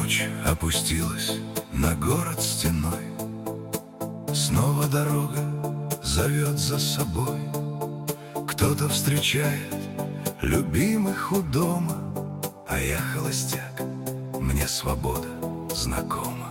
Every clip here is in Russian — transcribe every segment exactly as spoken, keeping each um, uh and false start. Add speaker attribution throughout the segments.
Speaker 1: Ночь опустилась на город стеной. Снова дорога зовет за собой. Кто-то встречает любимых у дома, а я холостяк, мне свобода знакома.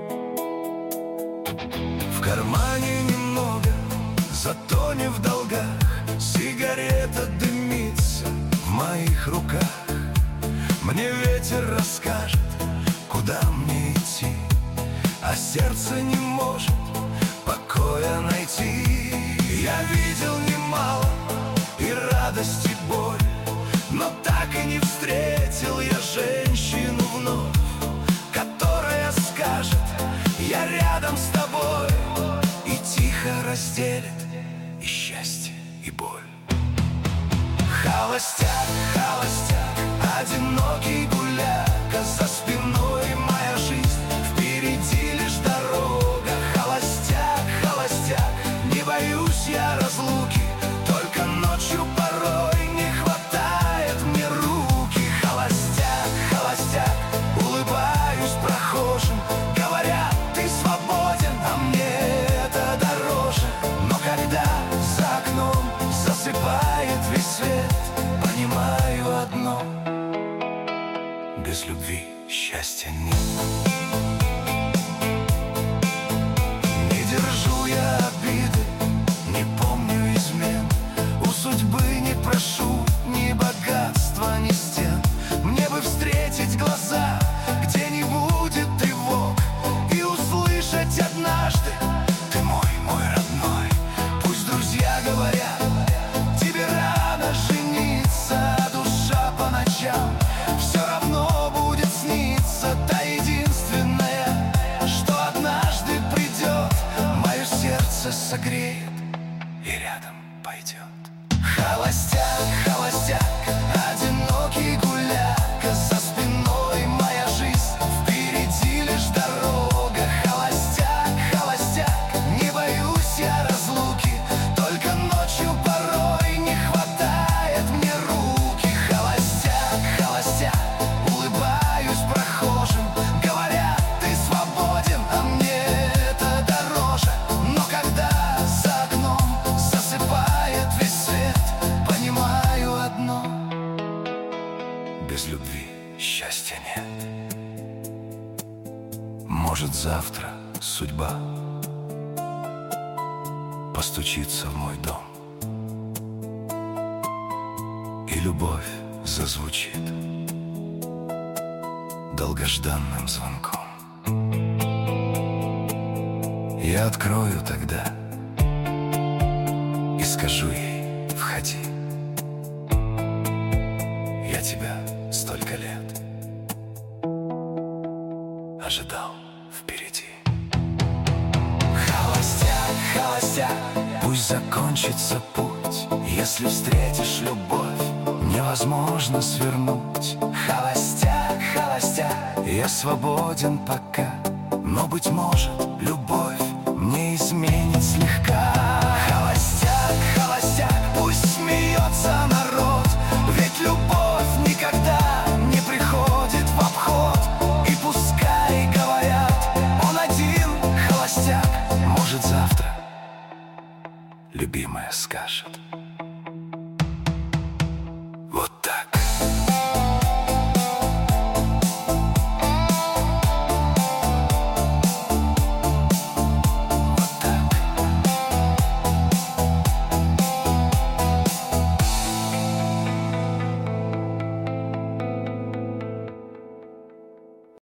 Speaker 1: В кармане немного, зато не в долгах. Сигарета дымится в моих руках. Мне ветер расскажет, куда мне идти, а сердце не может покоя найти. Я видел немало и радость, и боль, но так и не встретил я женщину вновь, которая скажет: я рядом с тобой, и тихо разделит и счастье, и боль. Холостяк, холостяк, одинокий гуляка, за спиной моя жизнь, впереди лишь дорога. Холостяк, холостяк, не боюсь я разлуки, только ночью порой не хватает мне руки. Холостяк, холостяк, улыбаюсь прохожим, говорят: ты свободен, а мне это дороже. Но когда за окном засыпает весь свет, понимаю одно: без любви счастья нет. Не держу я обиды, не помню измен, у судьбы не прошу ни богатства, ни стен. Мне бы встретить глаза, где не будет тревог, и услышать однажды: ты мой, мой родной. Пусть друзья говорят: тебе рано жениться, а душа по ночам все равно будет сниться та единственная, что однажды придет, мое сердце согреет и рядом пойдет. Холостяк, холостяк, одинокий гуляка, за спиной моя жизнь, впереди лишь дорога. Холостяк, холостяк, не боюсь я разлуки, только ночью порой не хватает мне руки. Холостяк, холостяк, улыбаюсь прохожим, говорят: ты свободен, а мне это дороже. Но когда за окном засыпает весь свет, понимаю одно: без любви счастья нет. Может, завтра судьба постучится в мой дом, и любовь зазвучит долгожданным звонком. Я открою тогда и скажу ей: входи, я тебя столько лет ожидал впереди. Холостяк, холостяк, пусть закончится путь, если встретишь любовь, невозможно свернуть. Холостяк, холостяк, я свободен пока, но, быть может, любовь мне изменит слегка. Холостяк, холостяк, пусть смеется народ, ведь любовь никогда не приходит в обход. И пускай говорят: он один холостяк, может, завтра любимая скажет: